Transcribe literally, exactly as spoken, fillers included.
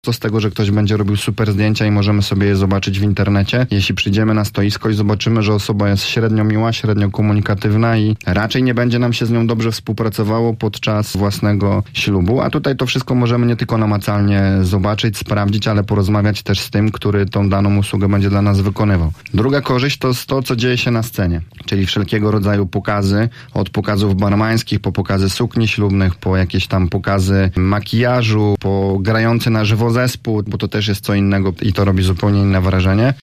Co z tego, że ktoś będzie robił super zdjęcia i możemy sobie je zobaczyć w internecie, jeśli przyjdziemy na stoisko i zobaczymy, że osoba jest średnio miła, średnio komunikatywna i raczej nie będzie nam się z nią dobrze współpracowało podczas własnego ślubu. A tutaj to wszystko możemy nie tylko namacalnie zobaczyć, sprawdzić, ale porozmawiać też z tym, który tą daną usługę będzie dla nas wykonywał. Druga korzyść to jest to, co dzieje się na scenie, czyli wszelkiego rodzaju pokazy, od pokazów barmańskich, po pokazy sukni ślubnych, po jakieś tam pokazy makijażu, po grający na żywo zespół, bo to też jest co innego i to robi zupełnie inne wrażenie.